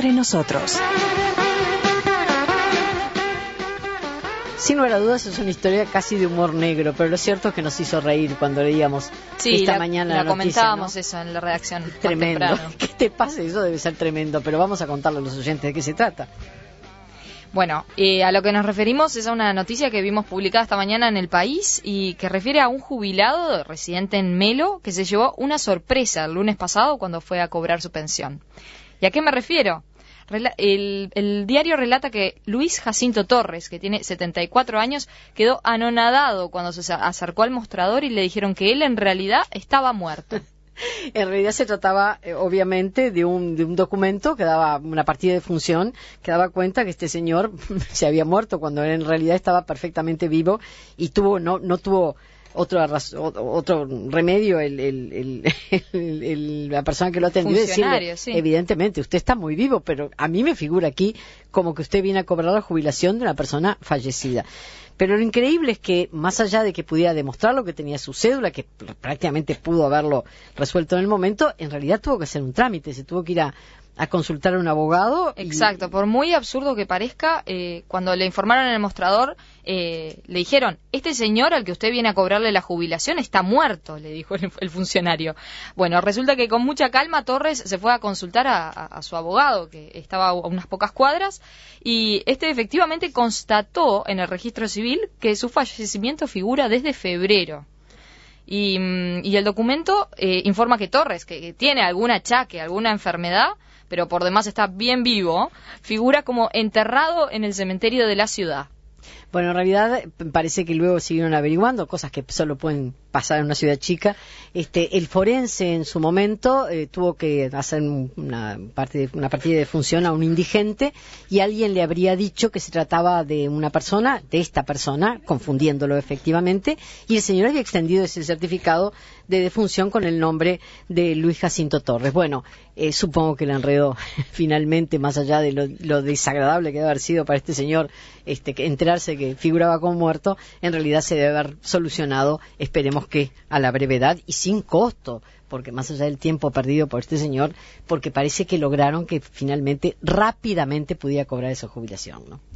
entre nosotros. Sin lugar a dudas es una historia casi de humor negro, pero lo cierto es que nos hizo reír cuando leíamos esta mañana la noticia, comentábamos, ¿no? Eso en la redacción. Tremendo. ¿Qué te pasa? Eso debe ser tremendo, pero vamos a contarle a los oyentes de qué se trata. Bueno, a lo que nos referimos es a una noticia que vimos publicada esta mañana en El País y que refiere a un jubilado residente en Melo que se llevó una sorpresa el lunes pasado cuando fue a cobrar su pensión. ¿Y a qué me refiero? El diario relata que Luis Jacinto Torres, que tiene 74 años, quedó anonadado cuando se acercó al mostrador y le dijeron que él en realidad estaba muerto. En realidad se trataba, obviamente, de un documento que daba una partida de función que daba cuenta que este señor se había muerto cuando él en realidad estaba perfectamente vivo y no tuvo otro remedio la persona que lo atendió decirle, sí. Evidentemente usted está muy vivo, pero a mí me figura aquí como que usted viene a cobrar la jubilación de una persona fallecida. Pero lo increíble es que, más allá de que pudiera demostrarlo, que tenía su cédula, que prácticamente pudo haberlo resuelto en el momento, en realidad tuvo que hacer un trámite, se tuvo que ir a consultar a un abogado. Exacto, por muy absurdo que parezca, cuando le informaron en el mostrador, le dijeron, este señor al que usted viene a cobrarle la jubilación está muerto, le dijo el funcionario. Bueno, resulta que con mucha calma Torres se fue a consultar a su abogado, que estaba a unas pocas cuadras, y este efectivamente constató en el registro civil que su fallecimiento figura desde febrero. Y el documento informa que Torres, que tiene algún achaque, alguna enfermedad, pero por demás está bien vivo, figura como enterrado en el cementerio de la ciudad. Bueno, en realidad parece que luego siguieron averiguando cosas que solo pueden pasar en una ciudad chica. El forense en su momento tuvo que hacer una partida de función a un indigente y alguien le habría dicho que se trataba de esta persona, confundiéndolo efectivamente, y el señor había extendido ese certificado de defunción con el nombre de Luis Jacinto Torres. Bueno, supongo que el enredo finalmente, más allá de lo desagradable que debe haber sido para este señor que enterarse que figuraba como muerto, en realidad se debe haber solucionado, esperemos que a la brevedad y sin costo, porque más allá del tiempo perdido por este señor, porque parece que lograron que finalmente rápidamente pudiera cobrar esa jubilación, ¿no?